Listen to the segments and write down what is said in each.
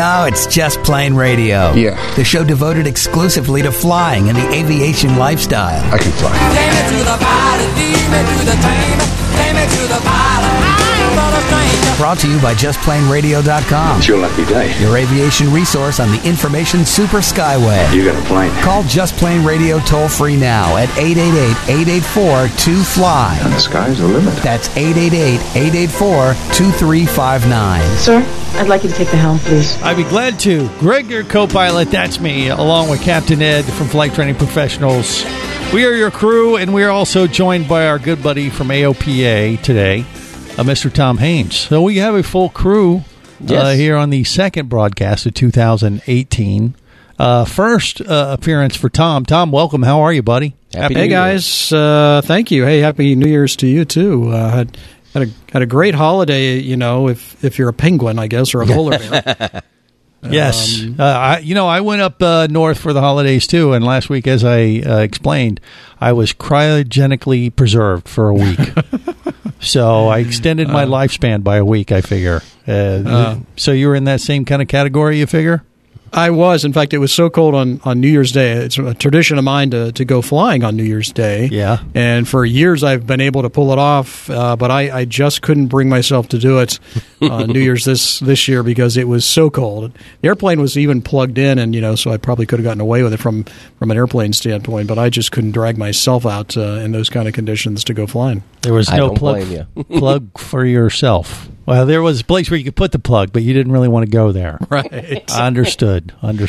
No, it's Just Plain Radio. Yeah. The show devoted exclusively to flying and the aviation lifestyle. I can fly. Take me to the pilot, lead me to the train. Take me to the pilot, I'm not a stranger. Brought to you by JustPlaneRadio.com. It's your lucky day. Your aviation resource on the information super skyway. You got a plane. Call Just Plain Radio toll free now at 888-884-2FLY. And the sky's the limit. That's 888-884-2359. Sir, I'd like you to take the helm, please. I'd be glad to. Greg, your co-pilot, that's me, along with Captain Ed from Flight Training Professionals. We are your crew, and we are also joined by our good buddy from AOPA today, Mr. Tom Haynes. So we have a full crew here on the second broadcast of 2018. First appearance for Tom. Tom, welcome. How are you, buddy? Hey, guys. Thank you. Hey, Happy New Year's to you, too. Had a great holiday, you know, if you're a penguin, I guess, or a polar bear. Yes. I went up north for the holidays, too, and last week, as I explained, I was cryogenically preserved for a week. So I extended my lifespan by a week, I figure. So you were in that same kind of category, you figure? I was. In fact, it was so cold on New Year's Day. It's a tradition of mine to go flying on New Year's Day. Yeah. And for years, I've been able to pull it off, but I just couldn't bring myself to do it on New Year's this year because it was so cold. The airplane was even plugged in, and so I probably could have gotten away with it from an airplane standpoint, but I just couldn't drag myself out in those kind of conditions to go flying. There was no plug for yourself. Well, there was a place where you could put the plug, but you didn't really want to go there. Right. Understood.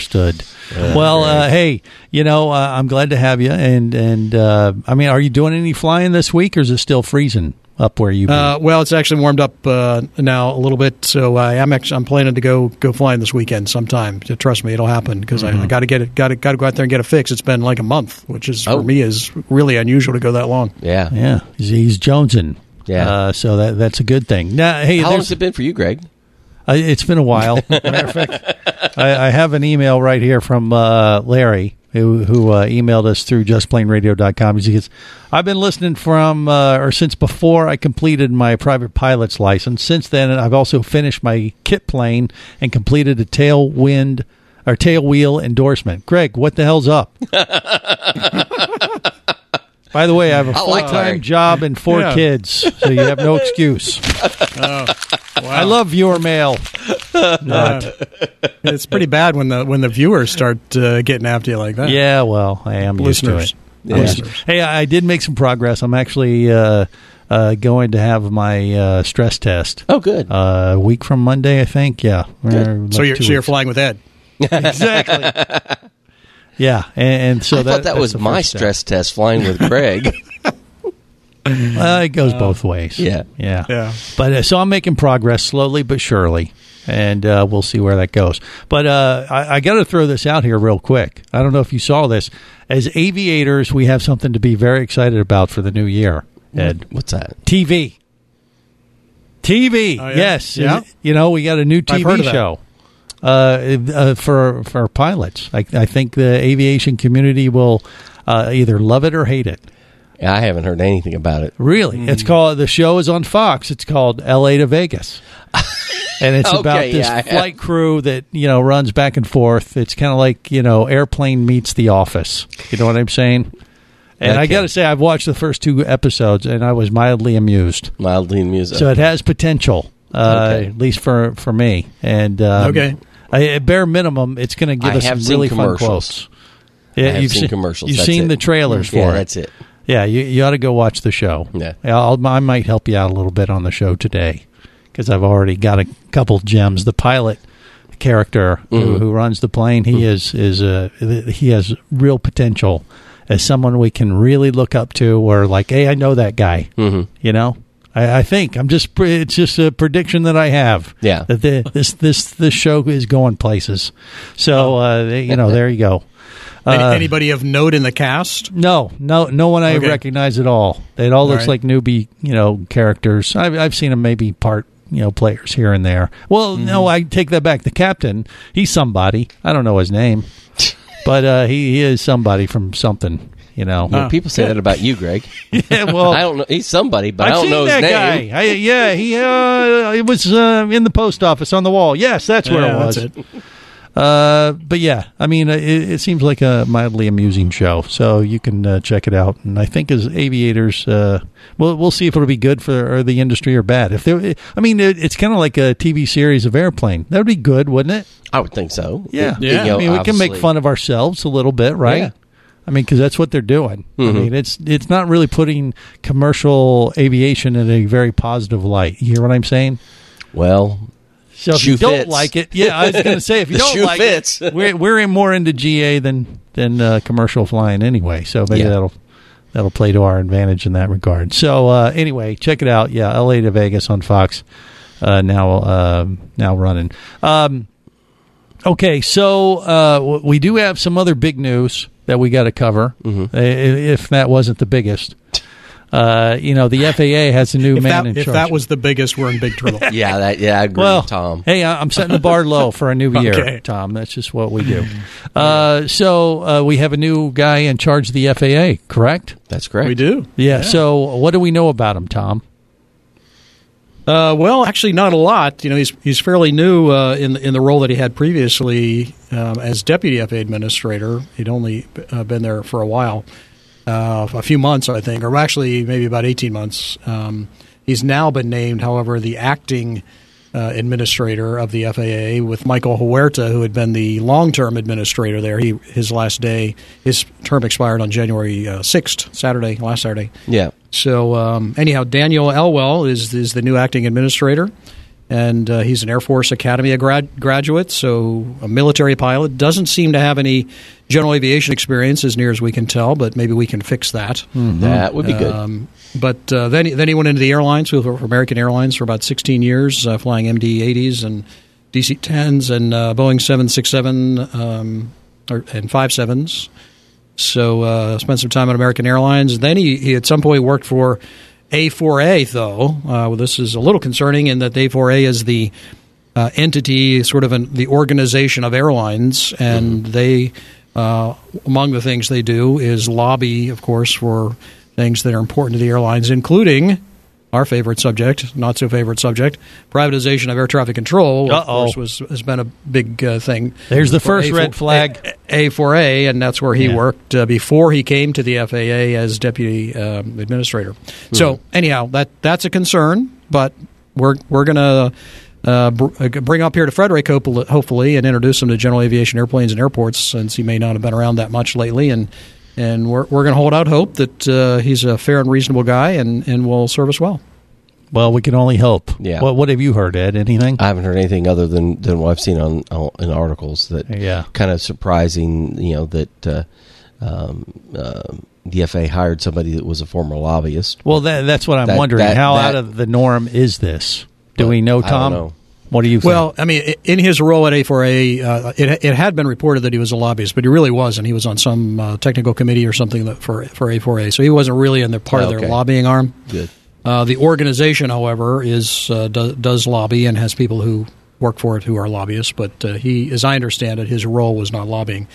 Well, hey, I'm glad to have you. And I mean, are you doing any flying this week, or is it still freezing up where you? Well, it's actually warmed up now a little bit, so I'm planning to go flying this weekend sometime. Trust me, it'll happen because I got to go out there and get it fixed. It's been like a month, which is for me is really unusual to go that long. Yeah. He's jonesing. Yeah. So that's a good thing. Now, hey, how long has it been for you, Greg? It's been a while. Matter of fact, I have an email right here from Larry who emailed us through JustPlaneRadio.com. He says, I've been listening since before I completed my private pilot's license. Since then, I've also finished my kit plane and completed a tail wheel endorsement. Greg, what the hell's up? By the way, I have a full-time job and 4 kids, so you have no excuse. Wow. I love viewer mail. It's pretty bad when the viewers start getting after you like that. Yeah, well, I am Listeners. used to it. Listeners. Hey, I did make some progress. I'm actually going to have my stress test. Oh, good. A week from Monday, I think. Yeah. Like so you're flying with Ed. Exactly. Yeah, and so I thought that was my stress test, flying with Greg. It goes both ways. Yeah. But so I'm making progress slowly but surely, and we'll see where that goes. But I got to throw this out here real quick. I don't know if you saw this. As aviators, we have something to be very excited about for the new year, Ed. What's that? TV. Oh, yeah? Yes. Yeah. We got a new TV show. For pilots. I think the aviation community will either love it or hate it. Yeah, I haven't heard anything about it. Really? The show is on Fox. It's called LA to Vegas. And it's about this flight crew that, runs back and forth. It's kind of like, Airplane meets The Office. You know what I'm saying? And I got to say, I've watched the first 2 episodes, and I was mildly amused. So it has potential, at least for me. And at bare minimum, it's going to give us some really fun quotes. Yeah, you've seen commercials. You've seen the trailers for it. That's it. Yeah, you ought to go watch the show. Yeah, I might help you out a little bit on the show today because I've already got a couple gems. The pilot character who runs the plane, he has real potential as someone we can really look up to. Or like, hey, I know that guy. Mm-hmm. I think it's just a prediction that I have. Yeah, that this show is going places. So there you go. Anybody of note in the cast? No one I recognize at all. It all looks like newbie, characters. I've seen them maybe part, players here and there. Well, no, I take that back. The captain, he's somebody. I don't know his name, but he is somebody from something. Well, people say that about you, Greg. Yeah, well, I don't know. He's somebody, but I don't know his name. He was in the post office on the wall. Yes, that's where it was. That's it. But yeah, I mean, it seems like a mildly amusing show, so you can check it out. And I think as aviators, we'll see if it'll be good for the industry or bad. It's kind of like a TV series of Airplane. That would be good, wouldn't it? I would think so. Yeah. I mean, we can make fun of ourselves a little bit, right? Yeah. I mean, because that's what they're doing. I mean, it's not really putting commercial aviation in a very positive light. You hear what I'm saying? Well, so if you don't like it, I was going to say, if you don't like it, we're more into GA than commercial flying anyway. So maybe that'll play to our advantage in that regard. So anyway, check it out. Yeah, LA to Vegas on Fox now running. Okay, so we do have some other big news that we got to cover, if that wasn't the biggest. The FAA has a new man in charge. If that was the biggest, we're in big trouble. I agree with Tom. Hey, I'm setting the bar low for a new year, Tom. That's just what we do. So we have a new guy in charge of the FAA, correct? That's correct. We do. Yeah. So what do we know about him, Tom? Well, actually, not a lot. He's fairly new in the role that he had previously as deputy FAA administrator. He'd only been there for a while, a few months, I think, or actually maybe about 18 months. He's now been named, however, the acting administrator of the FAA with Michael Huerta, who had been the long-term administrator there. His term expired on January 6th, last Saturday. Yeah. So anyhow, Daniel Elwell is the new acting administrator, and he's an Air Force Academy graduate, so a military pilot. Doesn't seem to have any general aviation experience, as near as we can tell, but maybe we can fix that. Mm-hmm. That would be good. But then he went into the airlines, for American Airlines for about 16 years, flying MD-80s and DC-10s and Boeing 767 and 57s. So spent some time at American Airlines. Then he at some point worked for A4A, though. This is a little concerning in that A4A is the entity, sort of the organization of airlines, and they, among the things they do is lobby, of course, for things that are important to the airlines, including our favorite subject, not so favorite subject, privatization of air traffic control, of course, has been a big thing. There's the first red flag. A4A, and that's where he worked before he came to the FAA as deputy administrator. Mm-hmm. So anyhow, that's a concern, but we're going to bring up here to Frederick, hopefully, and introduce him to general aviation airplanes and airports, since he may not have been around that much lately, and we're going to hold out hope that he's a fair and reasonable guy and will serve us well. Well, we can only hope. Yeah. What have you heard, Ed? Anything? I haven't heard anything other than what I've seen in articles. That kind of surprising. That the FAA hired somebody that was a former lobbyist. Well, that's what I'm wondering. How out of the norm is this? Do we know, Tom? I don't know. What do you think? Well, I mean, in his role at A4A, it had been reported that he was a lobbyist, but he really wasn't. He was on some technical committee or something for A4A, so he wasn't really in part of their lobbying arm. Good. The organization, however, does lobby and has people who work for it who are lobbyists, but he, as I understand it, his role was not lobbying.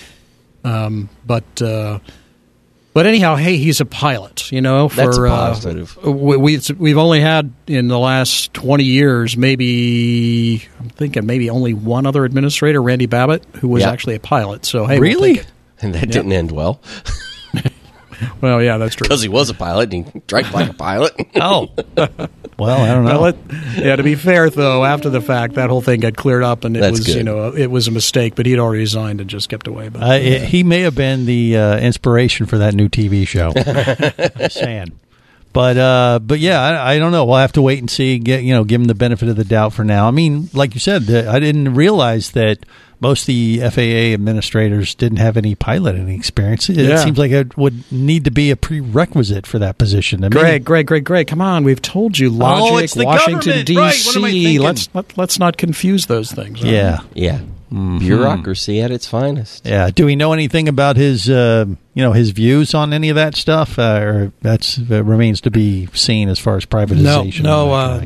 But anyhow, hey, he's a pilot, That's a positive. We've only had in the last 20 years, maybe only one other administrator, Randy Babbitt, who was actually a pilot. So hey, really? We'll take it. And that didn't end well. Well, yeah, that's true. Because he was a pilot and he drank like a pilot. Oh. Well, I don't know. To be fair, though, after the fact, that whole thing got cleared up, and it was a mistake. But he'd already resigned and just kept away. But he may have been the inspiration for that new TV show. Just saying. But yeah, I don't know. We'll have to wait and see. Give him the benefit of the doubt for now. I mean, like you said, I didn't realize that most of the FAA administrators didn't have any piloting experience. It seems like it would need to be a prerequisite for that position. Greg, come on. We've told you logic, it's the Washington, D.C. Right, what am I thinking? Let's not confuse those things. Yeah. Yeah. Mm-hmm. Bureaucracy at its finest. Yeah. Do we know anything about his his views on any of that stuff? Or that remains to be seen as far as privatization? No.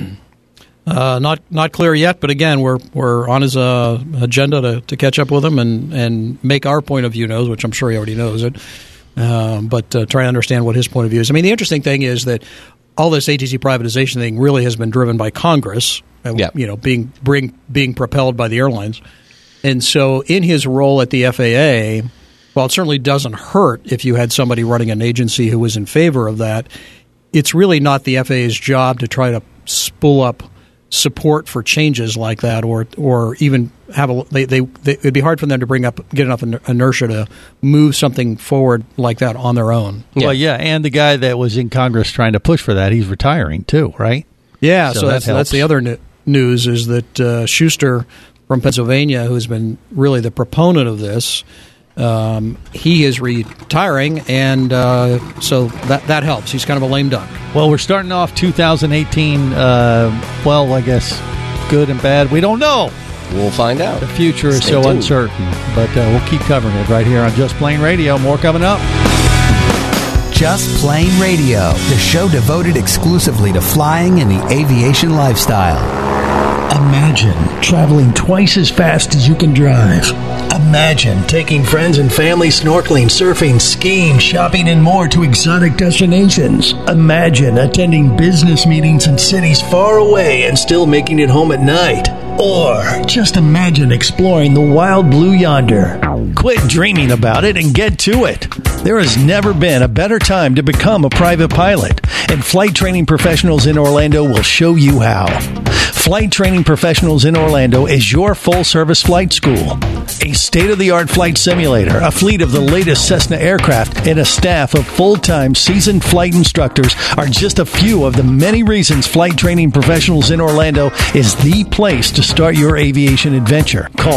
Not clear yet, but again, we're on his agenda to catch up with him and make our point of view known, which I'm sure he already knows it. but trying to understand what his point of view is. I mean, the interesting thing is that all this ATC privatization thing really has been driven by Congress, being propelled by the airlines. And so in his role at the FAA, while it certainly doesn't hurt if you had somebody running an agency who was in favor of that, it's really not the FAA's job to try to spool up support for changes like that, or even have it'd be hard for them to get enough inertia to move something forward like that on their own. Yeah. Well, yeah, and the guy that was in Congress trying to push for that, he's retiring too, right? Yeah, so that's the other news is that Schuster from Pennsylvania, who's been really the proponent of this, he is retiring, and so that helps. He's kind of a lame duck. Well, we're starting off 2018, I guess good and bad. We don't know. We'll find out. The future is so uncertain, but we'll keep covering it right here on Just Plain Radio. More coming up. Just Plain Radio, the show devoted exclusively to flying and the aviation lifestyle. Imagine traveling twice as fast as you can drive. Imagine taking friends and family snorkeling, surfing, skiing, shopping, and more to exotic destinations. Imagine attending business meetings in cities far away and still making it home at night. Or just imagine exploring the wild blue yonder. Quit dreaming about it and get to it. There has never been a better time to become a private pilot, and Flight Training Professionals in Orlando will show you how. Flight Training Professionals in Orlando is your full-service flight school. A state-of-the-art flight simulator, a fleet of the latest Cessna aircraft, and a staff of full-time seasoned flight instructors are just a few of the many reasons Flight Training Professionals in Orlando is the place to start your aviation adventure. Call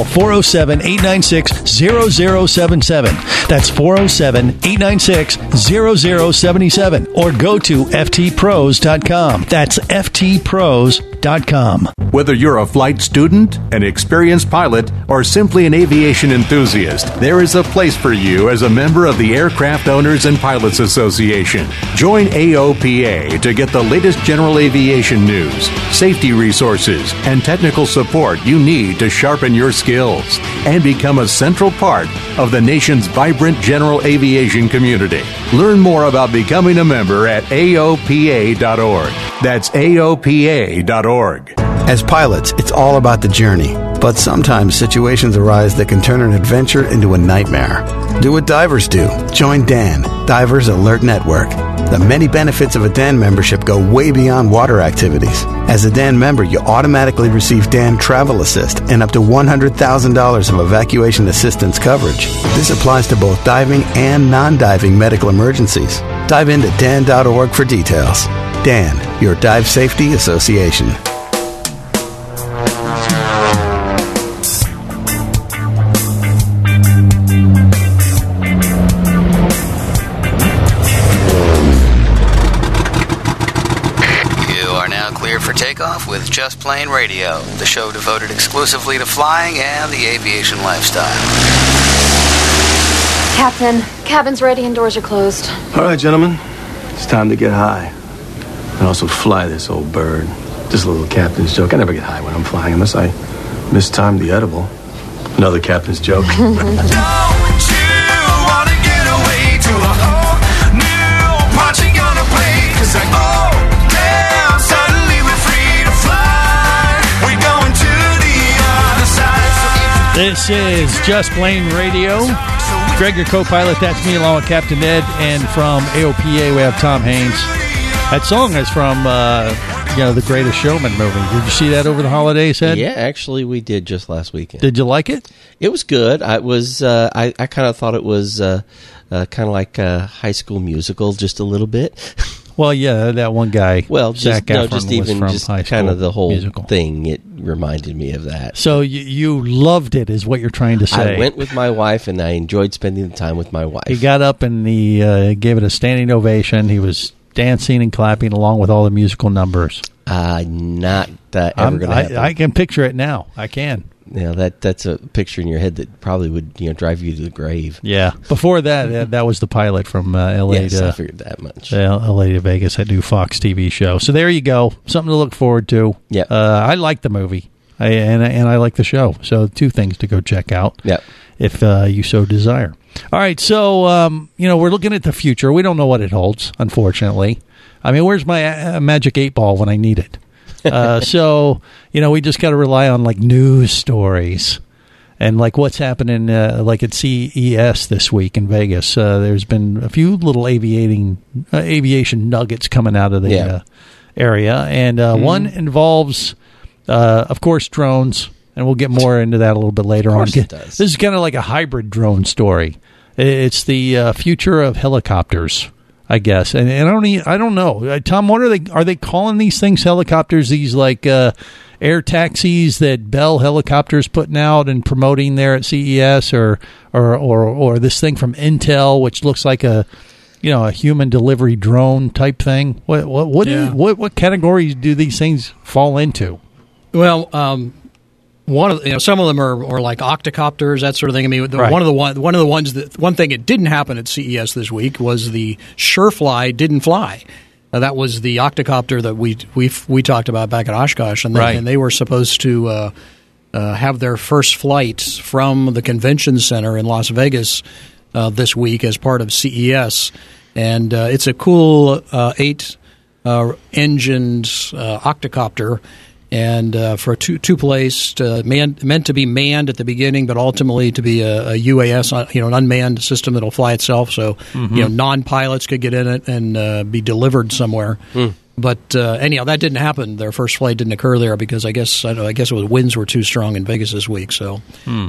407-896-0077. That's 407-896-0077. Or go to ftpros.com. That's ftpros.com. Whether you're a flight student, an experienced pilot, or simply an aviation enthusiast, there is a place for you as a member of the Aircraft Owners and Pilots Association. Join AOPA to get the latest general aviation news, safety resources, and technical support you need to sharpen your skills and become a central part of the nation's vibrant general aviation community. Learn more about becoming a member at AOPA.org. That's AOPA.org. As pilots, it's all about the journey. But sometimes situations arise that can turn an adventure into a nightmare. Do what divers do. Join DAN, Divers Alert Network. The many benefits of a DAN membership go way beyond water activities. As a DAN member, you automatically receive DAN Travel Assist and up to $100,000 of evacuation assistance coverage. This applies to both diving and non-diving medical emergencies. Dive into dan.org for details. DAN, your Dive Safety Association. Takeoff with Just Plain Radio, the show devoted exclusively to flying and the aviation lifestyle. Captain, cabin's ready and doors are closed. All right, gentlemen, it's time to get high. And also fly this old bird. Just a little captain's joke. I never get high when I'm flying unless I mistime the edible. Another captain's joke. Don't you wanna get away to a whole new part you're gonna play? 'Cause like, oh, damn, suddenly we're free to fly. We're going to the other side. This is Just Plain Radio. Greg, your co-pilot, that's me along with Captain Ed. And from AOPA, we have Tom Haynes. That song is from, The Greatest Showman movie. Did you see that over the holidays, Ed? Yeah, actually, we did just last weekend. Did you like it? It was good. I kind of thought it was kind of like a High School Musical, just a little bit. Well, yeah, that one guy. Well, just kind of the whole musical thing. It reminded me of that. So you loved it, is what you're trying to say? I went with my wife, and I enjoyed spending the time with my wife. He got up and he gave it a standing ovation. He was dancing and clapping along with all the musical numbers. Not ever going to happen. I can picture it now. I can. Yeah, that's a picture in your head that probably would drive you to the grave. Yeah. Before that, that was the pilot from L.A. Yes, I figured that much. L.A. to Vegas, that new Fox TV show. So there you go. Something to look forward to. Yeah. I like the movie. and I like the show. So 2 things to go check out. Yep. If you so desire. All right, so we're looking at the future. We don't know what it holds, unfortunately. I mean, where's my magic 8 ball when I need it? So we just got to rely on like news stories and like what's happening like at CES this week in Vegas. There's been a few little aviation nuggets coming out of the area, and one involves, of course, drones. And we'll get more into that a little bit later on. This is kind of like a hybrid drone story. It's the future of helicopters, I guess. And I don't know, Tom. What are they calling these things? Helicopters? These like air taxis that Bell Helicopters putting out and promoting there at CES, or this thing from Intel, which looks like a human delivery drone type thing. What categories do these things fall into? Well, some of them are like octocopters, that sort of thing. I mean, one thing that didn't happen at CES this week was the Surefly didn't fly. That was the octocopter that we talked about back at Oshkosh, and they were supposed to have their first flight from the convention center in Las Vegas this week as part of CES, and it's a cool 8-engined octocopter. And for two-placed, meant to be manned at the beginning, but ultimately to be a UAS, an unmanned system that'll fly itself. So, non-pilots could get in it and be delivered somewhere. But anyhow, that didn't happen. Their first flight didn't occur there because I guess it was winds were too strong in Vegas this week. So,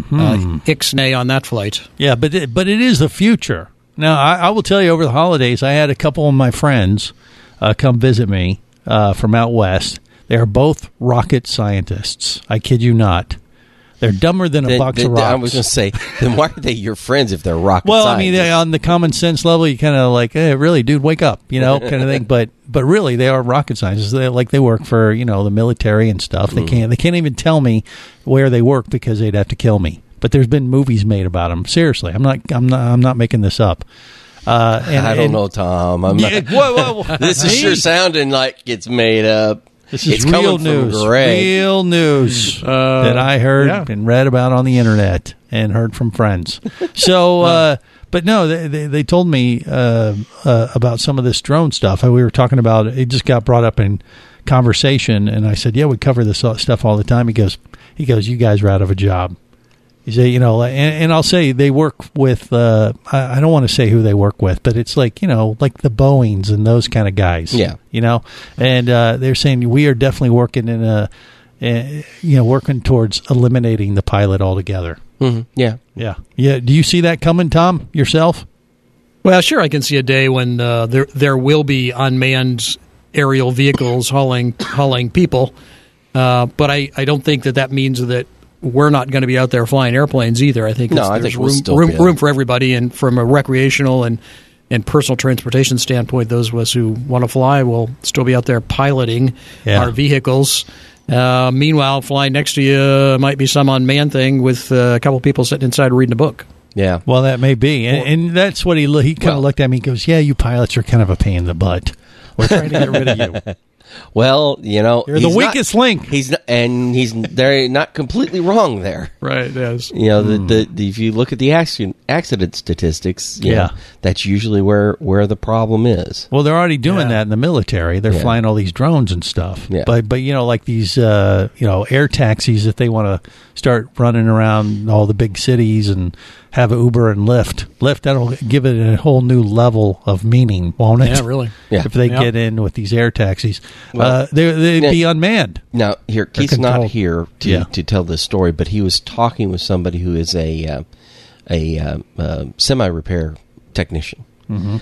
ixnay on that flight. Yeah, but it is the future. Now, I will tell you, over the holidays, I had a couple of my friends come visit me from out west. They are both rocket scientists. I kid you not. They're dumber than a box of rocks. I was going to say, then why are they your friends if they're rocket scientists? Well, I mean, on the common sense level, you kind of like, hey, really, dude, wake up, kind of thing. But really, they are rocket scientists. They work for the military and stuff. They can't even tell me where they work because they'd have to kill me. But there's been movies made about them. Seriously, I'm not making this up. I don't know, Tom. This is sure sounding like it's made up. This is real news. Real news that I heard and read about on the internet and heard from friends. So, but no, they told me about some of this drone stuff. We were talking about it. It just got brought up in conversation, and I said, "Yeah, we cover this stuff all the time." He goes, "You guys are out of a job." He said, and I'll say they work with, I don't want to say who they work with, but it's like, like the Boeings and those kind of guys. Yeah. And they're saying we are definitely working working towards eliminating the pilot altogether. Mm-hmm. Yeah. Yeah. Yeah. Do you see that coming, Tom, yourself? Well, sure. I can see a day when there will be unmanned aerial vehicles hauling people. But I don't think that means that we're not going to be out there flying airplanes either. I think there's room for everybody, and from a recreational and personal transportation standpoint, those of us who want to fly will still be out there piloting our vehicles. Meanwhile, flying next to you might be some unmanned thing with a couple people sitting inside reading a book. Yeah. Well, that may be. And that's what he kind of looked at me and goes, yeah, you pilots are kind of a pain in the butt. We're trying to get rid of you. Well, you're the weakest link. He's they're not completely wrong there. Right. Yes. If you look at the accident statistics, that's usually where the problem is. Well, they're already doing that in the military. They're flying all these drones and stuff. Yeah. But like these air taxis that they want to start running around all the big cities and have Uber and Lyft. That'll give it a whole new level of meaning, won't it? Yeah, really. Yeah. If they get in with these air taxis. Well, they'd be unmanned. Now, Keith's not here to tell this story, but he was talking with somebody who is a semi-repair technician. Mm-hmm.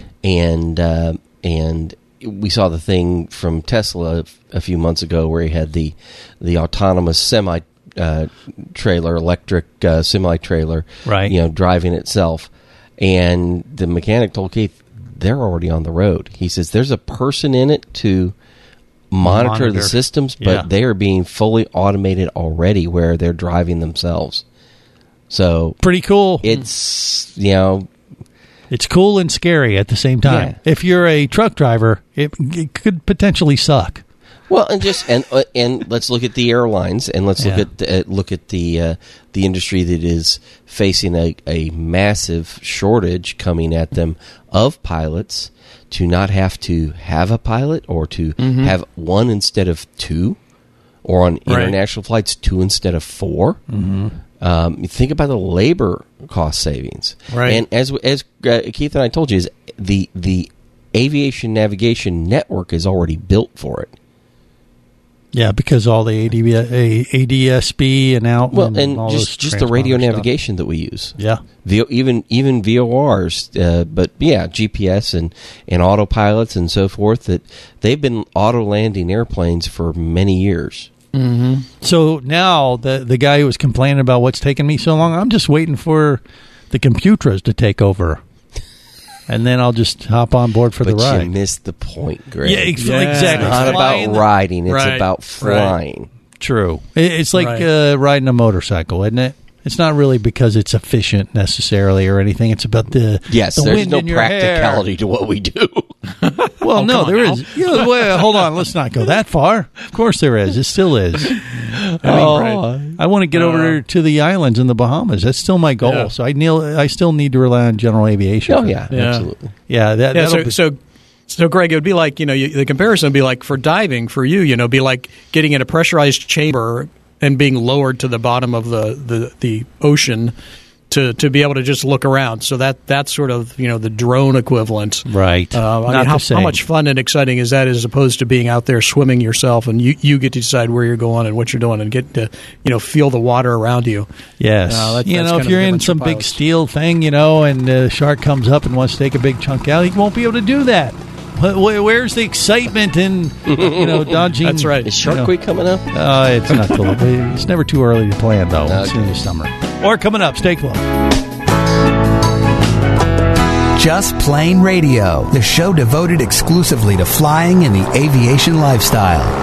And we saw the thing from Tesla a few months ago where he had the autonomous semi-trailer, electric semi-trailer, right? Driving itself. And the mechanic told Keith, they're already on the road. He says there's a person in it to monitor the systems, but they are being fully automated already where they're driving themselves. So pretty cool. It's, it's cool and scary at the same time. Yeah. If you're a truck driver, it could potentially suck. Well, and let's look at the airlines, and let's look at the industry that is facing a massive shortage coming at them of pilots. To not have to have a pilot, or to have one instead of two, or on international flights 2 instead of 4. You think about the labor cost savings, right? And as Keith and I told you, is the aviation navigation network is already built for it. Yeah, because all the ADSB and out. Well, and all just the radio navigation that we use. Yeah. Even VORs, but yeah, GPS and autopilots and so forth, that they've been auto-landing airplanes for many years. Mm-hmm. So now the guy who was complaining about what's taking me so long, I'm just waiting for the computers to take over. And then I'll just hop on board for the ride. But you missed the point, Greg. Yeah, exactly. It's not about riding. It's about flying. Right. True. It's like riding a motorcycle, isn't it? It's not really because it's efficient necessarily or anything. It's about the there's wind no in your practicality hair. to what we do. Well, no, there is. Well, hold on. Let's not go that far. Of course there is. It still is. I want to get over to the islands in the Bahamas. That's still my goal. Yeah. So I still need to rely on general aviation. Oh, yeah, absolutely. Yeah, So, Greg, it would be like, the comparison would be like for diving for you, be like getting in a pressurized chamber and being lowered to the bottom of the ocean to be able to just look around. So that's sort of, the drone equivalent. Right. How much fun and exciting is that as opposed to being out there swimming yourself and you get to decide where you're going and what you're doing and get to, feel the water around you. Yes. If you're in some big steel thing, and the shark comes up and wants to take a big chunk out, he won't be able to do that. Where's the excitement in, dodging? That's right. Is Shark Week coming up? It's not cool. It's never too early to plan, though. Okay. It's in the summer. Or coming up. Stay close. Just Plain Radio, the show devoted exclusively to flying and the aviation lifestyle.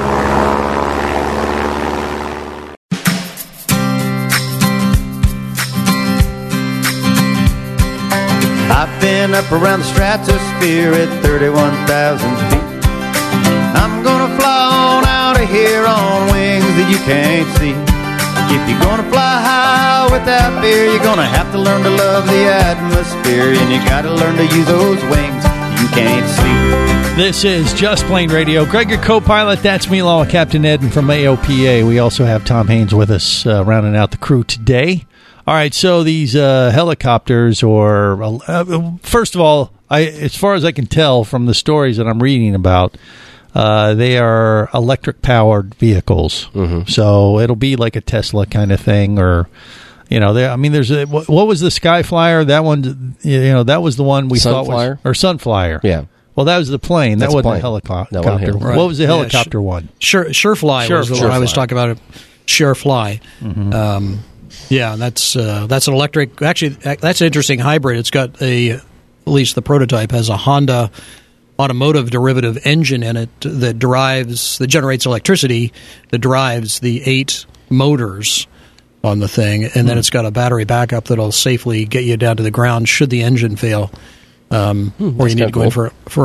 I've been up around the stratosphere at 31,000 feet. I'm gonna fly on out of here on wings that you can't see. If you're gonna fly high without fear, you're gonna have to learn to love the atmosphere, and you gotta learn to use those wings you can't see. This is Just Plain Radio. Greg, your co-pilot. That's me, along with Captain Ed, and from AOPA. We also have Tom Haynes with us, rounding out the crew today. All right, so these helicopters, or first of all, as far as I can tell from the stories that I'm reading about, they are electric-powered vehicles. Mm-hmm. So it'll be like a Tesla kind of thing, or there's what was the Skyflyer? That one, that was the one we thought was, or Sunflyer. Yeah. Well, that was the plane. That wasn't a helicopter. Right. What was the helicopter one? Surefly was the one I was talking about. Surefly. Mm-hmm. Yeah, that's an electric. Actually, that's an interesting hybrid. It's got at least the prototype has a Honda automotive derivative engine in it that generates electricity that drives the 8 motors on the thing, and then it's got a battery backup that'll safely get you down to the ground should the engine fail. Or you need to go in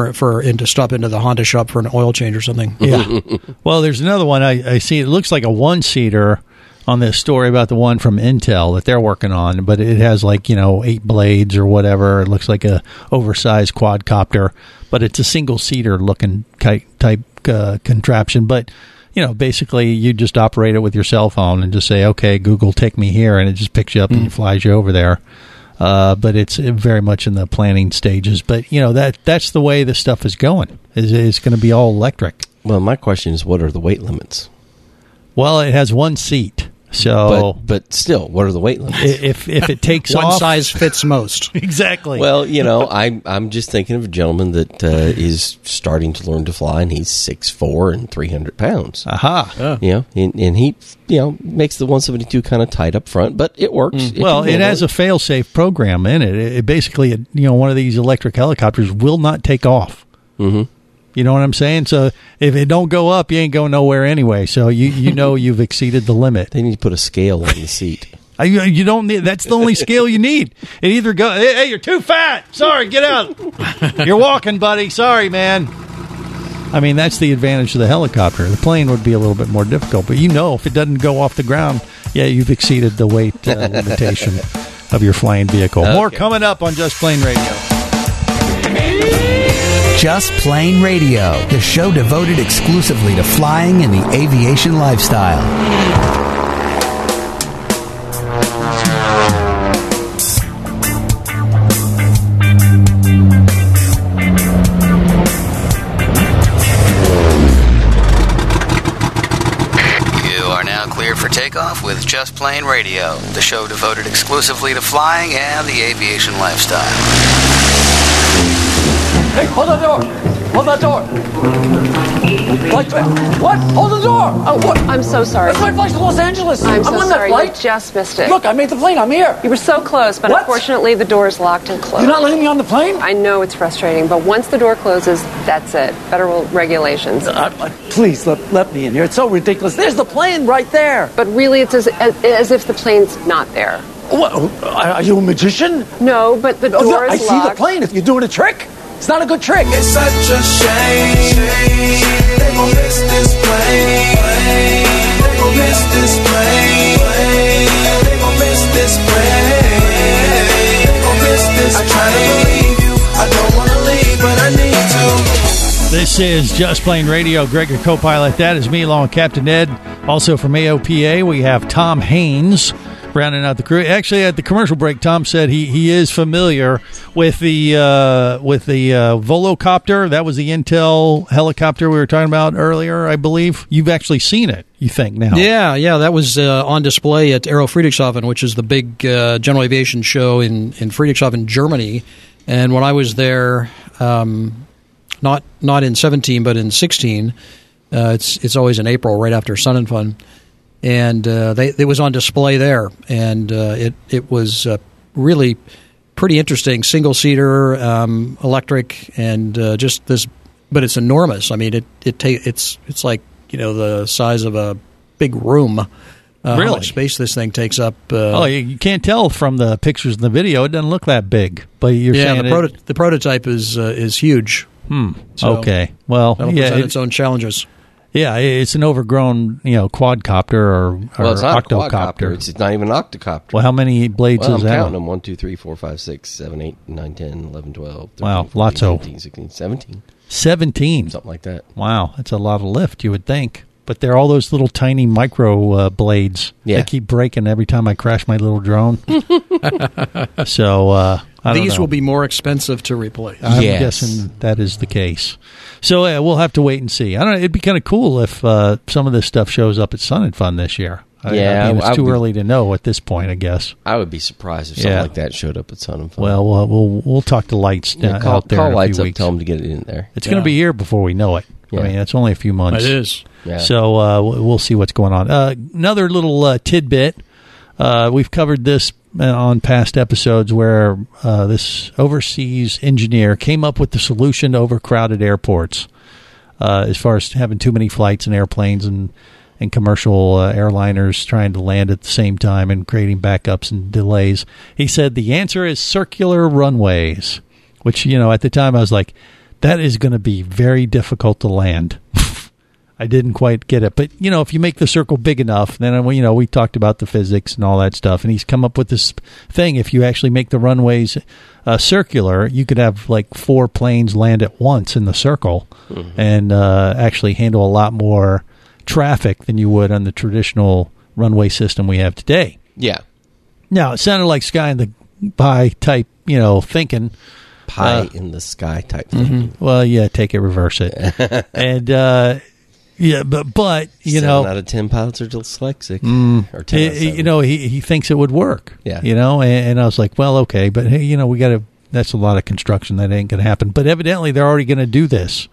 to stop into the Honda shop for an oil change or something. Yeah. Well, there's another one I see. It looks like a 1-seater. On this story about the one from Intel that they're working on, but it has 8 blades or whatever. It looks like a oversized quadcopter, but it's a single-seater looking type contraption. But, basically you just operate it with your cell phone and just say, okay, Google, take me here, and it just picks you up and flies you over there. But it's very much in the planning stages. But, that's the way this stuff is going. It's going to be all electric. Well, my question is, what are the weight limits? Well, it has 1 seat. So, but still, what are the weight limits? If it takes one off, size fits most. Exactly. Well, I'm just thinking of a gentleman that is starting to learn to fly, and he's 6'4" and 300 pounds. Aha. And he makes the 172 kind of tight up front, but it works. Well, it has a fail-safe program in it. It basically, one of these electric helicopters will not take off. Mm-hmm. You know what I'm saying? So if it don't go up, you ain't going nowhere anyway. So you've exceeded the limit. They need to put a scale on the seat. You don't need. That's the only scale you need. It either go. Hey, you're too fat. Sorry, get out. You're walking, buddy. Sorry, man. I mean, that's the advantage of the helicopter. The plane would be a little bit more difficult, but if it doesn't go off the ground, you've exceeded the weight limitation of your flying vehicle. Okay. More coming up on Just Plane Radio. Just Plane Radio, the show devoted exclusively to flying and the aviation lifestyle. For takeoff with Just Plane Radio, the show devoted exclusively to flying and the aviation lifestyle. Hey, hold that door! Hold that door! What? Hold the door! What? I'm so sorry. That's my flight to Los Angeles. I'm so on sorry. That flight. You just missed it. Look, I made the plane. I'm here. You were so close, but unfortunately the door is locked and closed. You're not letting me on the plane? I know it's frustrating, but once the door closes, that's it. Federal regulations. Please, let me in here. It's so ridiculous. There's the plane right there. But really, it's as if the plane's not there. What? Are you a magician? No, but the door is locked. I see the plane. If you're doing a trick. It's not a good trick. It's such a shame. They gon' miss this plane. They gon' miss this plane. They gon' miss this plane. They gon' miss this plane. I try to believe you. I don't wanna leave, but I need to. This is Just Plane Radio. Greg, your co-pilot. That is me, along with Captain Ed. Also from AOPA, we have Tom Haynes rounding out the crew. Actually, at the commercial break, Tom said he is familiar with the Volocopter. That was the Intel helicopter we were talking about earlier, I believe. You've actually seen it, you think, now? Yeah. That was on display at Aero Friedrichshafen, which is the big general aviation show in Friedrichshafen, Germany. And when I was there, not in 17, but in 16, it's always in April, right after Sun and Fun. And it was on display there, and it was really pretty interesting. Single-seater, electric, and just this. But it's enormous. I mean, it's like the size of a big room. Really, how much space this thing takes up? You can't tell from the pictures in the video. It doesn't look that big. But you're saying the prototype is huge. So okay. Well, that'll present its own challenges. Yeah, it's an overgrown, quadcopter or it's not octocopter. A quadcopter. It's not even an octocopter. Well, how many blades is that? I'm counting them. 1, 2, 3, 4, 5, 6, 7, 8, 9, 10, 11, 12, 13, wow, 14, lots 15, 16, 17. 17? Something like that. Wow, that's a lot of lift, you would think. But they're all those little tiny micro blades. Yeah. They keep breaking every time I crash my little drone. So, I don't These know. will be more expensive to replace. I'm guessing that is the case. So we'll have to wait and see. I don't know. It'd be kind of cool if some of this stuff shows up at Sun and Fun this year. I mean, it's too early to know at this point, I guess. I would be surprised if something like that showed up at Sun and Fun. Well, we'll talk to Lights out there call in a Lights few up, weeks. tell them to get it in there. It's going to be here before we know it. Yeah. I mean, it's only a few months. It is. Yeah. So we'll see what's going on. Another little tidbit. We've covered this on past episodes where this overseas engineer came up with the solution to overcrowded airports as far as having too many flights and airplanes and commercial airliners trying to land at the same time and creating backups and delays. He said the answer is circular runways, which, at the time I was like, that is going to be very difficult to land. I didn't quite get it. But, if you make the circle big enough, then, we talked about the physics and all that stuff. And he's come up with this thing. If you actually make the runways circular, you could have like 4 planes land at once in the circle and actually handle a lot more traffic than you would on the traditional runway system we have today. Yeah. Now, it sounded like sky in the pie type, thinking. Pie in the sky type thing. Well, yeah, take it, reverse it. And, yeah, but 7 out of 10 pilots are dyslexic. Or 10 out of 7. He thinks it would work. Yeah. And I was like, well, okay, but hey, we got to. That's a lot of construction that ain't going to happen. But evidently, they're already going to do this.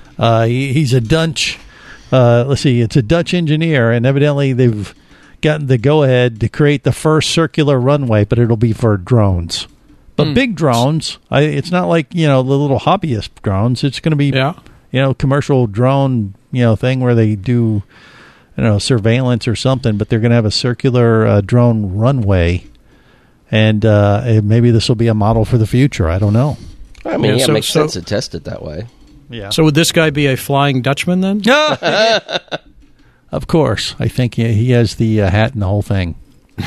He's a Dutch. Let's see, it's a Dutch engineer, and evidently they've gotten the go ahead to create the first circular runway, but it'll be for drones. But big drones, it's not like the little hobbyist drones. It's going to be commercial drone thing where they do surveillance or something, but they're going to have a circular drone runway, and maybe this will be a model for the future. I don't know. I mean, it makes sense to test it that way. Yeah. So would this guy be a Flying Dutchman then? Of course. I think he has the hat and the whole thing.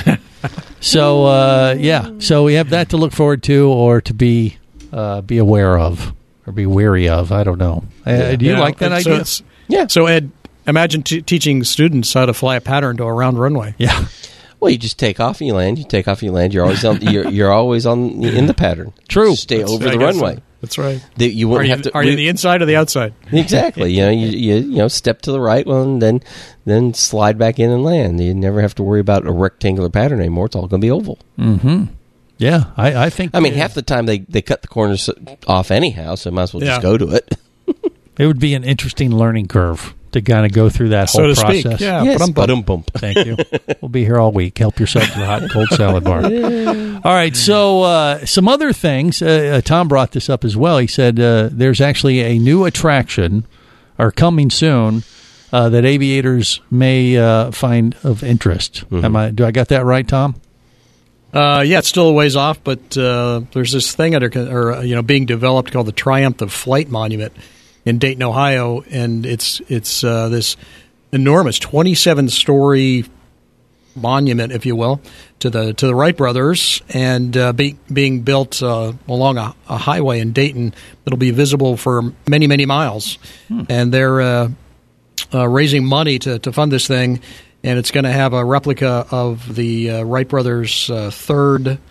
So, So we have that to look forward to or to be aware of or be wary of. I don't know. Do you like that idea? So, Ed, imagine teaching students how to fly a pattern to a round runway. Yeah. Well, you just take off and you land. You take off and you land. You're always on. You're always in the pattern. True. Stay over the runway. So. That's right. You wouldn't have to. Are you the inside or the outside? Exactly. You step to the right one, then slide back in and land. You never have to worry about a rectangular pattern anymore. It's all going to be oval. Mm-hmm. Yeah, I think. I mean, half the time they cut the corners off anyhow, so might as well just go to it. It would be an interesting learning curve to kind of go through that whole process. Speak. Yeah, yes, Thank you. We'll be here all week. Help yourself to the hot and cold salad bar. All right, so some other things. Tom brought this up as well. He said there's actually a new attraction or coming soon that aviators may find of interest. Mm-hmm. Do I got that right, Tom? It's still a ways off, but there's this thing being developed called the Triumph of Flight Monument in Dayton, Ohio, and it's this enormous 27-story monument, if you will, to the Wright brothers, and being built along a highway in Dayton that'll be visible for many, many miles. And they're raising money to fund this thing, and it's going to have a replica of the Wright brothers' third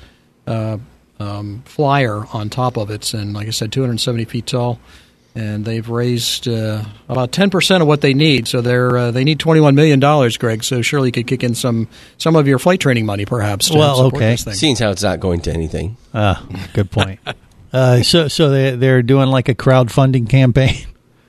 flyer on top of it, and like I said, 270 feet tall. And they've raised about 10% of what they need. So they need $21 million, Greg. So surely you could kick in some of your flight training money, perhaps. To support this thing. Seeing how it's not going to anything. Good point. So they're doing like a crowdfunding campaign.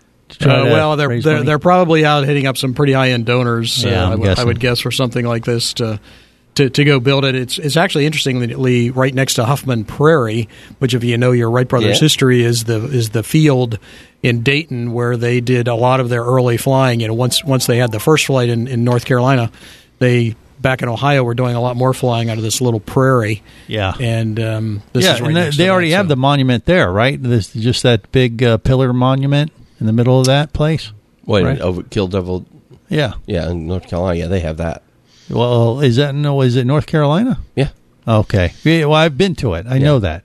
They're probably out hitting up some pretty high end donors. Yeah, I would guess for something like this to go build it. It's actually interestingly right next to Huffman Prairie, which, if you know your Wright brothers' history, is the field in Dayton where they did a lot of their early flying. Once they had the first flight in North Carolina, they back in Ohio were doing a lot more flying out of this little prairie. Yeah, and this is right next to they already have the monument there, right? This just that big pillar monument in the middle of that place. Wait, right? Over Kill Devil. Yeah, in North Carolina, they have that. Well, is it North Carolina? Yeah. Okay. Yeah, well, I've been to it. I know that.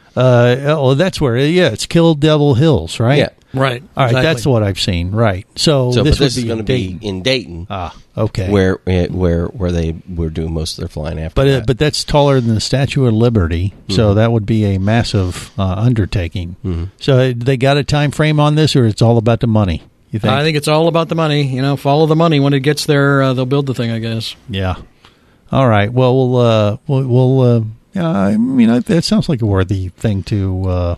That's where. Yeah, it's Kill Devil Hills, right? Yeah. Right. All right. Exactly. That's what I've seen. Right. So this is going to be in Dayton. Okay. Where they were doing most of their flying after that. But that's taller than the Statue of Liberty, so that would be a massive undertaking. Mm-hmm. So they got a time frame on this, or it's all about the money? You think? I think it's all about the money. Follow the money. When it gets there, they'll build the thing, I guess. Yeah. All right. Well, we'll I mean, that sounds like a worthy thing to,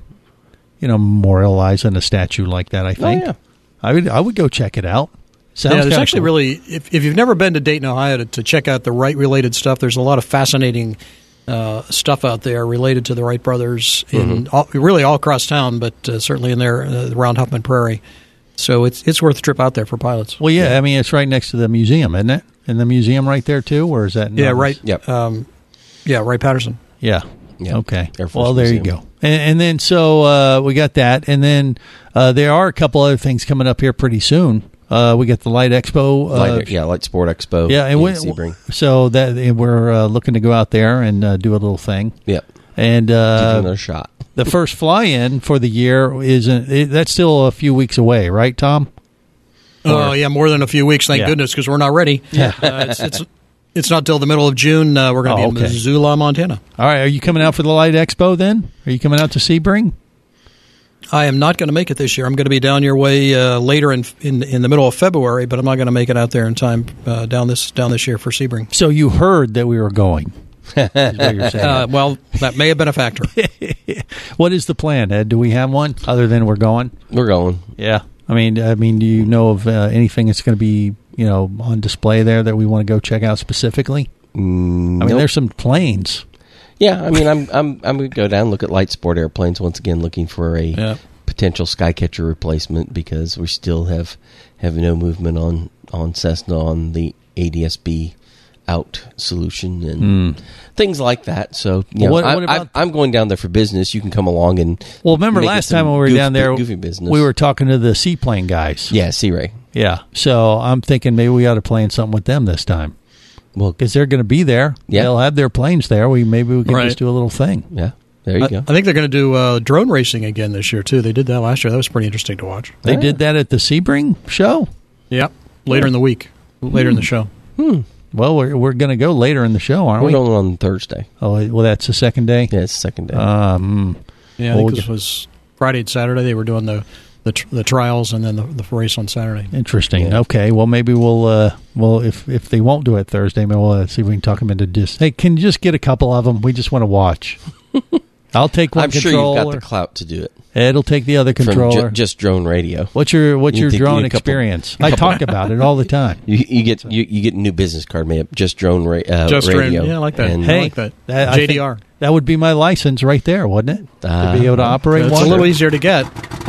memorialize in a statue like that, I think. Oh, yeah. I would go check it out. Sounds there's actually cool. Really, if you've never been to Dayton, Ohio, to check out the Wright-related stuff, there's a lot of fascinating stuff out there related to the Wright brothers, really all across town, but certainly in there around Huffman Prairie. So it's worth a trip out there for pilots. Well, yeah, I mean, it's right next to the museum, isn't it? In the museum right there, too? Or is that right. Yep. Wright-Patterson. Yeah. Yep. Okay. Well, there Museum. You go. And then so we got that. And then there are a couple other things coming up here pretty soon. We got the Light Expo. Light Sport Expo. Yeah, and Sebring. So that we're looking to go out there and do a little thing. Yep. And give another shot. The first fly-in for the year that's still a few weeks away, right, Tom? Oh, yeah, more than a few weeks, thank goodness, because we're not ready. It's not till the middle of June. We're going to be in Missoula, Montana. All right, are you coming out for the Light Expo then? Are you coming out to Sebring? I am not going to make it this year. I'm going to be down your way later in the middle of February, but I'm not going to make it out there in time down this year for Sebring. So you heard that we were going. Is what you're saying. Well, that may have been a factor. What is the plan, Ed? Do we have one other than we're going? We're going. Yeah. I mean, do you know of anything that's going to be on display there that we want to go check out specifically? I mean, there's some planes. Yeah, I mean, I'm going to go down and look at light sport airplanes once again, looking for a potential Skycatcher replacement because we still have no movement on Cessna on the ADS-B out solution and things like that. So, I'm going down there for business. You can come along and remember last time when we were down there, goofy business. We were talking to the seaplane guys. Yeah, Sea Ray. Yeah, so I'm thinking maybe we ought to plan something with them this time. Well, because they're going to be there. Yeah. They'll have their planes there. Maybe we can just do a little thing. Yeah. There you go. I think they're going to do drone racing again this year, too. They did that last year. That was pretty interesting to watch. They did that at the Sebring show? Yep. Later in the week. Later in the show. Well, we're going to go later in the show, aren't we? We're going on Thursday. Oh, well, that's the second day? Yeah, it's the second day. Yeah, I think this was Friday and Saturday. They were doing the trials and then the race on Saturday. Interesting. Yeah. Okay. Well, maybe we'll if they won't do it Thursday, maybe we'll see if we can talk them into just. Hey, can you just get a couple of them? We just want to watch. I'll take one controller. I'm sure you've got the clout to do it. It'll take the other controller. From just drone radio. What's your drone experience? I talk about it all the time. You get a new business card made up. Just drone radio. Yeah, I like that. Hey, I like that. JDR. That would be my license right there, wouldn't it? To be able to operate one. It's a little easier to get.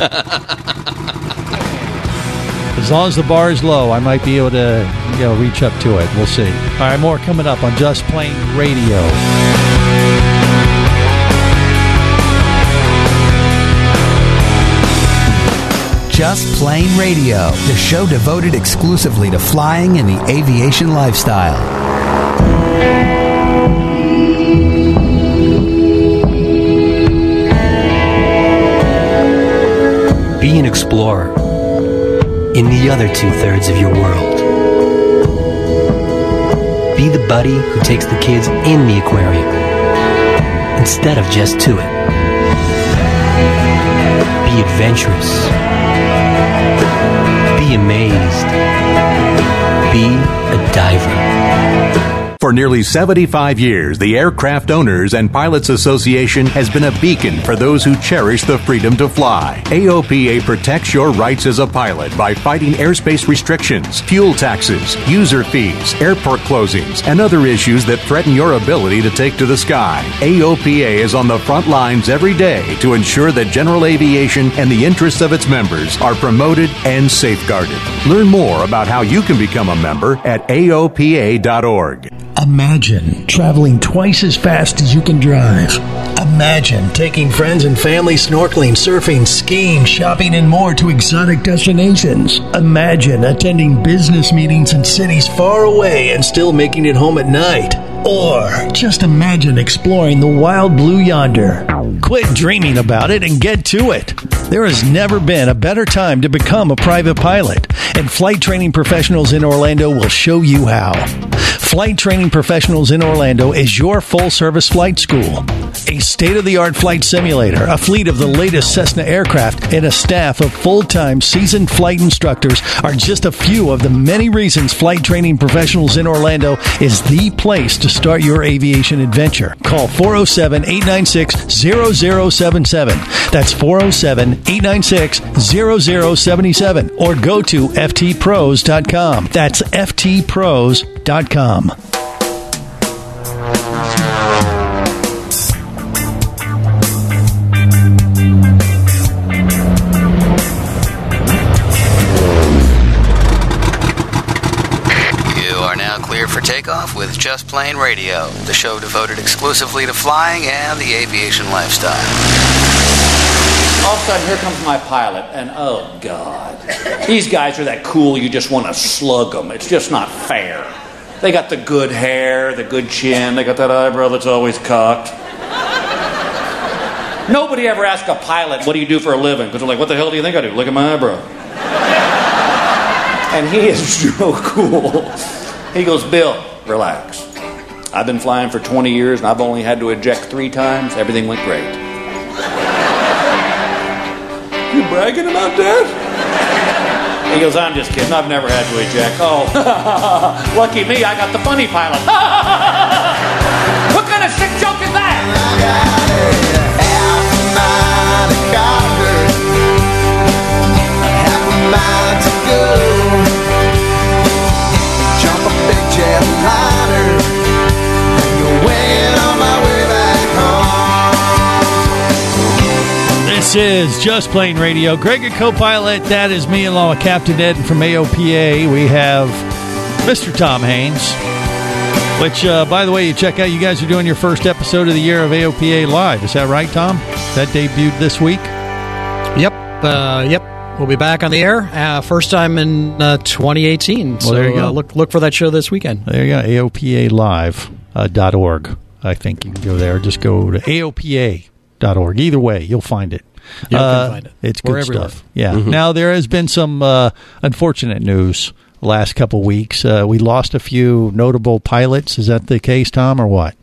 As long as the bar is low, I might be able to reach up to it. We'll see. All right, more coming up on Just Plain Radio. Just Plain Radio, the show devoted exclusively to flying and the aviation lifestyle. Be an explorer in the other 2/3 of your world. Be the buddy who takes the kids in the aquarium instead of just to it. Be adventurous. Be amazed. Be a diver. For nearly 75 years, the Aircraft Owners and Pilots Association has been a beacon for those who cherish the freedom to fly. AOPA protects your rights as a pilot by fighting airspace restrictions, fuel taxes, user fees, airport closings, and other issues that threaten your ability to take to the sky. AOPA is on the front lines every day to ensure that general aviation and the interests of its members are promoted and safeguarded. Learn more about how you can become a member at AOPA.org. Imagine traveling twice as fast as you can drive. Imagine taking friends and family snorkeling, surfing, skiing, shopping, and more to exotic destinations. Imagine attending business meetings in cities far away and still making it home at night. Or just imagine exploring the wild blue yonder. Quit dreaming about it and get to it. There has never been a better time to become a private pilot, and Flight Training Professionals in Orlando will show you how. Flight Training Professionals in Orlando is your full-service flight school. A state-of-the-art flight simulator, a fleet of the latest Cessna aircraft, and a staff of full-time seasoned flight instructors are just a few of the many reasons Flight Training Professionals in Orlando is the place to start your aviation adventure. Call 407-896-0077. That's 407-896-0077. Or go to ftpros.com. That's ftpros.com. For takeoff with Just Plain Radio, the show devoted exclusively to flying and the aviation lifestyle. All of a sudden, here comes my pilot, and oh, God. These guys are that cool, you just want to slug them. It's just not fair. They got the good hair, the good chin, they got that eyebrow that's always cocked. Nobody ever asks a pilot, what do you do for a living? Because they're like, what the hell do you think I do? Look at my eyebrow. And he is so cool. He goes, Bill, relax. I've been flying for 20 years and I've only had to eject 3 times. Everything went great. You bragging about that? He goes, I'm just kidding. I've never had to eject. Oh, lucky me, I got the funny pilot. What kind of sick joke is that? Half a mile to go. Jetliner, and you're weighing on my way back home. This is Just Plain Radio. Greg, a co-pilot. That is me, along with Captain Ed from AOPA. We have Mr. Tom Haynes. Which, by the way, you check out, you guys are doing your first episode of the year of AOPA Live. Is that right, Tom? That debuted this week? Yep. We'll be back on the air. First time in 2018. Well, so there you go. Look for that show this weekend. There you go, AOPAlive.org. I think you can go there. Just go to AOPA.org. Either way, you'll find it. You can find it. It's We're good everywhere. stuff. Yeah. Now, there has been some unfortunate news the last couple weeks. We lost a few notable pilots. Is that the case, Tom, or what?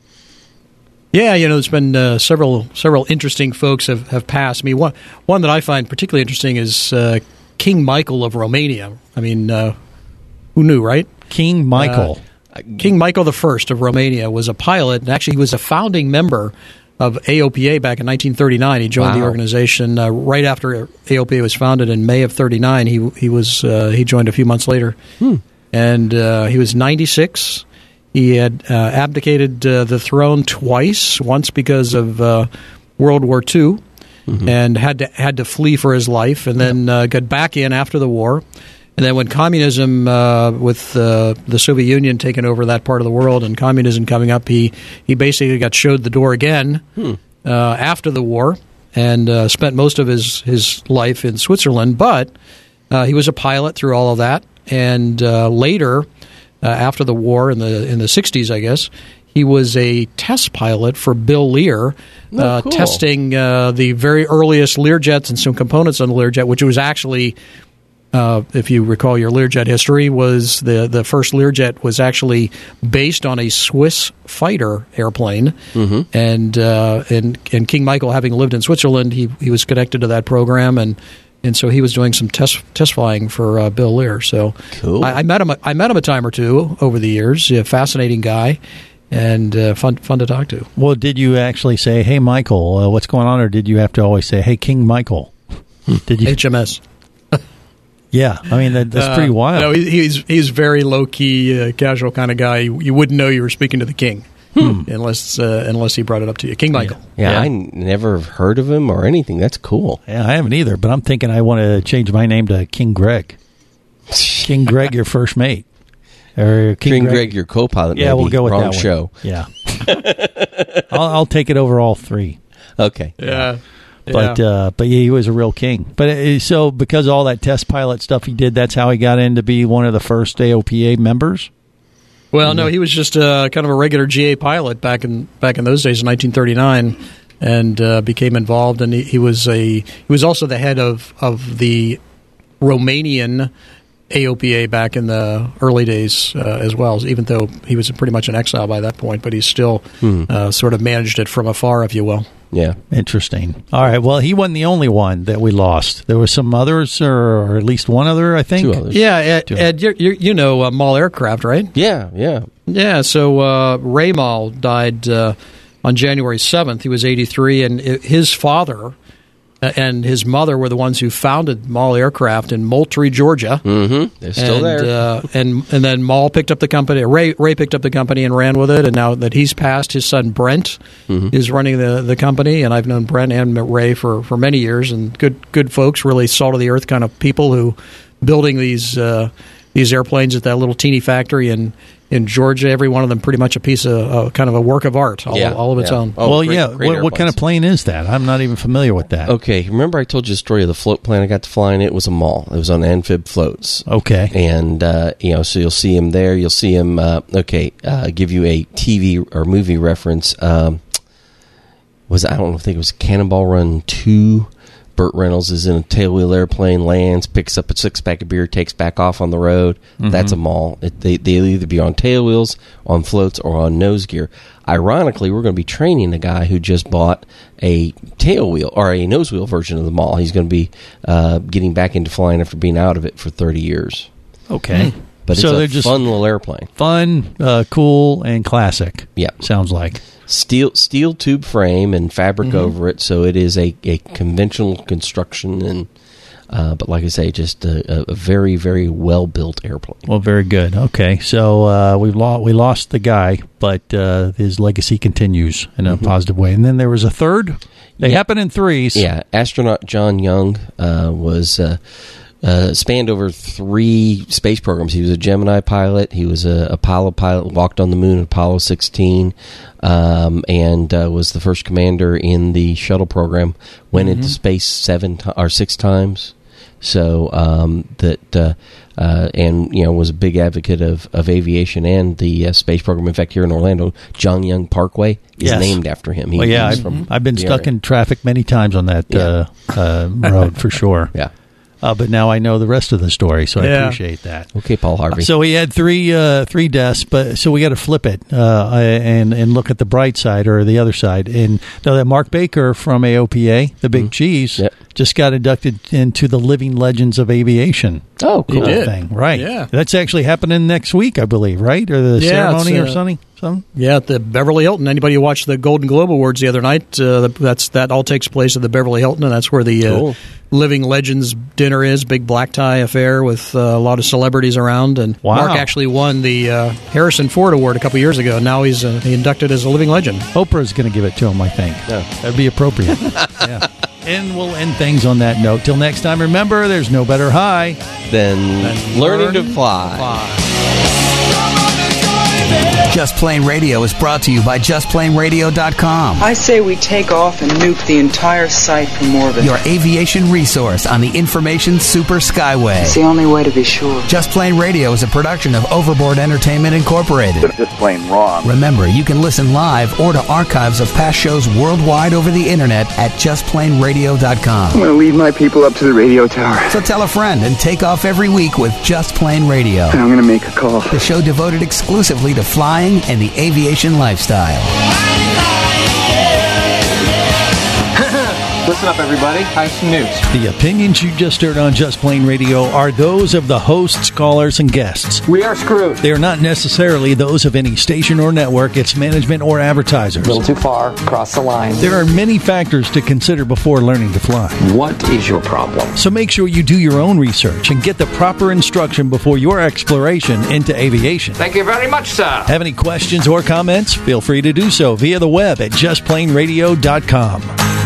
Yeah, there's been several interesting folks have passed. I mean, one that I find particularly interesting is King Michael of Romania. I mean, who knew, right? King Michael. King Michael I of Romania was a pilot, and actually he was a founding member of AOPA back in 1939. He joined the organization right after AOPA was founded in May of 39. He joined a few months later, and he was 96. He had abdicated the throne twice, once because of World War II, and had to flee for his life, and then got back in after the war. And then when communism, with the Soviet Union taking over that part of the world and communism coming up, he basically got showed the door again after the war, and spent most of his life in Switzerland. But he was a pilot through all of that, and later, after the war in the 60s, I guess, he was a test pilot for Bill Lear, cool. Testing the very earliest Learjets and some components on the Learjet, which was actually, if you recall your Learjet history, was the first Learjet was actually based on a Swiss fighter airplane, and King Michael, having lived in Switzerland, he was connected to that program, and so he was doing some test flying for Bill Lear. So cool. I met him a time or two over the years. A fascinating guy, and fun to talk to. Well, did you actually say, "Hey, Michael, what's going on," or did you have to always say, "Hey, King Michael"? Did you HMS? Yeah, I mean that's pretty wild. No, he's very low key, casual kind of guy. You wouldn't know you were speaking to the king. Unless he brought it up to you. King Michael. Yeah, I never heard of him or anything. That's cool. Yeah, I haven't either, but I'm thinking I want to change my name to King Greg. King Greg, your first mate. Or King Greg, your co-pilot. Yeah, maybe. we'll go with Wrong that show. One. Yeah. I'll take it over all three. Okay. Yeah. But yeah, he was a real king. But so because of all that test pilot stuff he did, that's how he got in to be one of the first AOPA members? Well, no, he was just kind of a regular GA pilot back in those days in 1939, and became involved. And he was also the head of the Romanian AOPA back in the early days as well. Even though he was pretty much in exile by that point, but he still sort of managed it from afar, if you will. Yeah, interesting. All right, well, he wasn't the only one that we lost. There were some others, or at least one other, I think. Two others. Yeah, Ed, you know Mall Aircraft, right? Yeah. So Ray Mall died on January 7th. He was 83, and his father and his mother were the ones who founded Mall Aircraft in Moultrie, Georgia. Mm-hmm. They're still there. And then Mall picked up the company. Ray picked up the company and ran with it. And now that he's passed, his son Brent is running the company. And I've known Brent and Ray for many years. And good folks, really salt of the earth kind of people who building these airplanes at that little teeny factory in Georgia. Every one of them pretty much a piece of kind of a work of art, all of its own. Oh, well, great what kind of plane is that? I'm not even familiar with that. Okay, remember I told you the story of the float plane I got to fly in? It was a Mall. It was on Amphib floats. Okay. And, so you'll see him there. You'll see him, give you a TV or movie reference. I think it was Cannonball Run 2. Burt Reynolds is in a tailwheel airplane, lands, picks up a six-pack of beer, takes back off on the road. Mm-hmm. That's a Mall. They'll either be on tailwheels, on floats, or on nose gear. Ironically, we're going to be training a guy who just bought a tailwheel or a nose wheel version of the Mall. He's going to be getting back into flying after being out of it for 30 years. Okay. But so it's a fun little airplane. Fun, cool, and classic. Yeah. Sounds like. Steel tube frame and fabric over it, so it is a conventional construction, and but like I say, just a very, very well-built airplane. Well, very good. Okay, so we lost the guy, but his legacy continues in a positive way. And then there was a third? They happen in threes. Yeah, astronaut John Young was spanned over 3 space programs. He was a Gemini pilot. He was a Apollo pilot, walked on the moon at Apollo 16, and was the first commander in the shuttle program. Went into space 6 times. So and was a big advocate of aviation and the space program. In fact, here in Orlando, John Young Parkway is named after him. I've been stuck in traffic many times on that road for sure. Yeah. But now I know the rest of the story, so I appreciate that. Okay, Paul Harvey. So he had three deaths, but so we got to flip it and look at the bright side or the other side. And now that Mark Baker from AOPA, the Big Cheese, just got inducted into the Living Legends of Aviation. Oh, cool thing, right? Yeah, that's actually happening next week, I believe, right? Or the ceremony or something. Yeah, at the Beverly Hilton. Anybody who watched the Golden Globe Awards the other night, that all takes place at the Beverly Hilton, and that's where the Living Legends dinner is. Big black tie affair with a lot of celebrities around. And Mark actually won the Harrison Ford Award a couple years ago. Now he's inducted as a Living Legend. Oprah's going to give it to him, I think. Yeah. That'd be appropriate. Yeah. And we'll end things on that note. Till next time, remember, there's no better high than learning to fly. Just Plain Radio is brought to you by JustPlainRadio.com. I say we take off and nuke the entire site from orbit. Your aviation resource on the information super skyway. It's the only way to be sure. Just Plain Radio is a production of Overboard Entertainment Incorporated. Just plain wrong. Remember, you can listen live or to archives of past shows worldwide over the internet at JustPlainRadio.com. I'm going to leave my people up to the radio tower. So tell a friend and take off every week with Just Plain Radio. And I'm going to make a call. The show devoted exclusively to flying and the aviation lifestyle. Listen up, everybody. I have some news. The opinions you just heard on Just Plain Radio are those of the hosts, callers, and guests. We are screwed. They are not necessarily those of any station or network, its management, or advertisers. A little too far. Cross the line. There are many factors to consider before learning to fly. What is your problem? So make sure you do your own research and get the proper instruction before your exploration into aviation. Thank you very much, sir. Have any questions or comments? Feel free to do so via the web at JustPlainRadio.com.